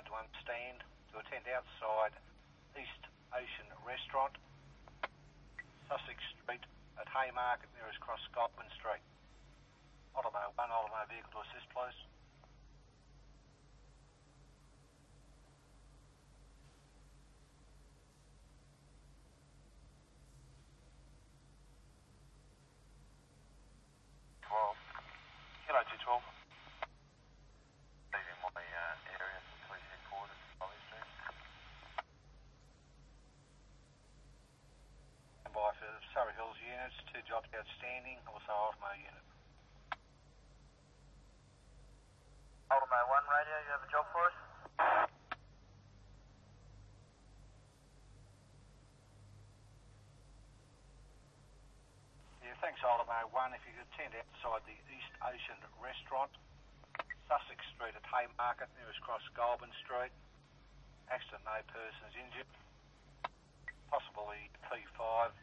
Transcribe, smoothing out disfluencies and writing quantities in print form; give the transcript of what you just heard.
hard to understand, to attend outside East Ocean Restaurant, Sussex Street at Haymarket, nearest cross Goldman Street. Ultimo 1, Ultimo vehicle to assist, please. Kilo 212. Leaving my area for police headquarters, Folly Street. And by for Surrey Hills units, 2 jobs outstanding, also Ultimo unit. Ultimo 1 radio, you have a job for us? Yeah, thanks Ultimo 1. If you could attend outside the East Ocean Restaurant, Sussex Street at Haymarket, nearest cross Goulburn Street. Accident, no persons injured. Possibly P5.